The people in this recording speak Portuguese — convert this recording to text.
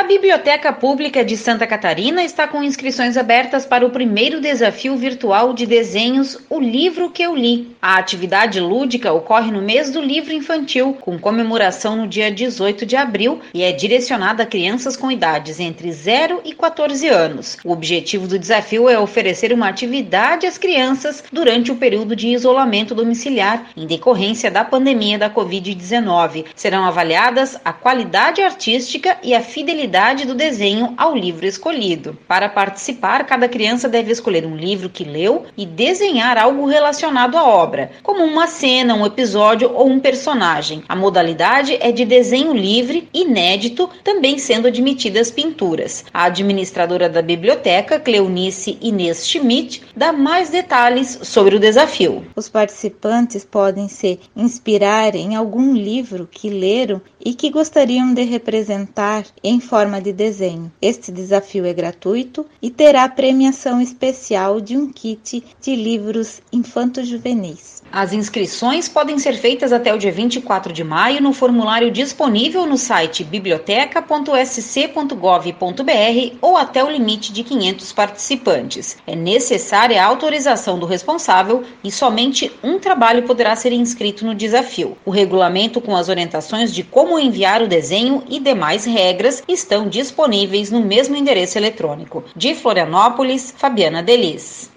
Biblioteca Pública de Santa Catarina está com inscrições abertas para o primeiro desafio virtual de desenhos O Livro que eu Li. A atividade lúdica ocorre no mês do livro infantil, com comemoração no dia 18 de abril e é direcionada a crianças com idades entre 0 e 14 anos. O objetivo do desafio é oferecer uma atividade às crianças durante o período de isolamento domiciliar, em decorrência da pandemia da Covid-19. Serão avaliadas a qualidade artística e a fidelidade do desenho ao livro escolhido. Para participar, cada criança deve escolher um livro que leu e desenhar algo relacionado à obra, como uma cena, um episódio ou um personagem. A modalidade é de desenho livre, inédito, também sendo admitidas pinturas. A administradora da biblioteca, Cleonice Inês Schmidt, dá mais detalhes sobre o desafio. Os participantes podem se inspirar em algum livro que leram e que gostariam de representar em forma de desenho. Este desafio é gratuito e terá premiação especial de um kit de livros infanto-juvenis. As inscrições podem ser feitas até o dia 24 de maio no formulário disponível no site biblioteca.sc.gov.br ou até o limite de 500 participantes. É necessária a autorização do responsável e somente um trabalho poderá ser inscrito no desafio. O regulamento com as orientações de como enviar o desenho e demais regras estão disponíveis no mesmo endereço eletrônico. De Florianópolis, Fabiana Delis.